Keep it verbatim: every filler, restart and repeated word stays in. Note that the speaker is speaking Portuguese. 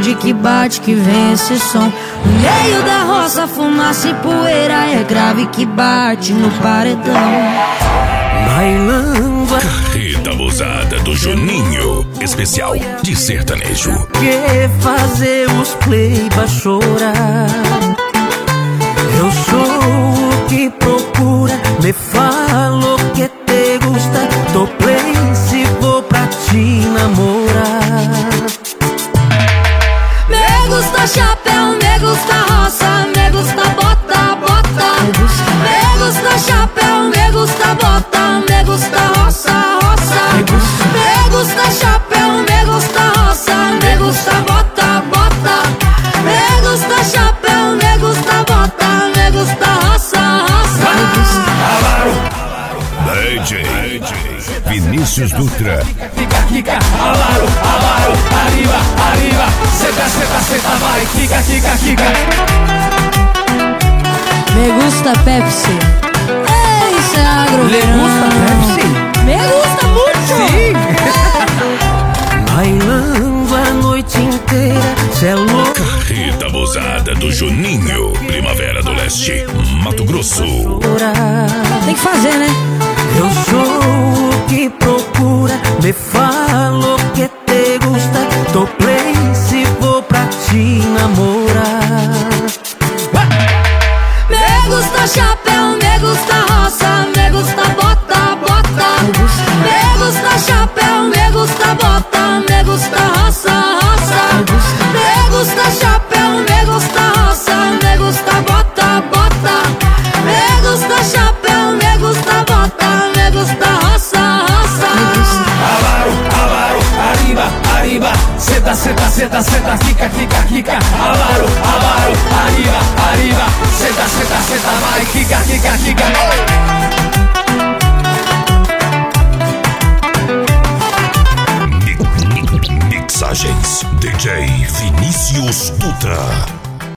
onde que bate que vem esse som. No meio da roça, fumaça e poeira, é grave que bate no paredão. Bailando a Carreta abusada do Juninho, especial de sertanejo. que fazer os pleiba chorar. Eu sou o que procura, me falo que te gusta. Tô play se vou pra te namorar. Me gusta chapéu, me gusta roça, me gusta bota, bota. Me gusta chapéu, me gusta bota, me gusta roça, roça. Me gusta chapéu, me gusta roça, me gusta bota, bota. Me gusta chapéu, me gusta bota, me gusta roça, roça. D J Vinícius Dutra. Fica, fica, alaro, alaro, arriba, arriba. Senta, senta, senta, vai, fica, fica, fica. Me gusta Pepsi. Ei, isso é agro. Le gusta Pepsi? Me gusta muito. Sim. Bailando a noite inteira, cê é louco. Carreta abusada do Juninho, Primavera do Leste, Mato Grosso. Tem que fazer, né? Eu sou o que procura, me falo que te gusta. Tô play se vou pra te namorar. Me gusta chapéu, me gusta roça, me gusta bota, bota. Me gusta chapéu, me gusta bota, me gusta roça, roça. Me gusta chapéu, me gusta roça, me gusta bota, bota. Me gusta chapéu, me gusta bota, me gusta roça, roça. Alaro, alaro, arriba, arriba. Senta, senta, senta, senta, fica, fica, fica. Alaro, alaro, arriba, arriba. Senta, senta, senta, vai, fica, fica, fica. Mixagens D J Vinícius Dutra.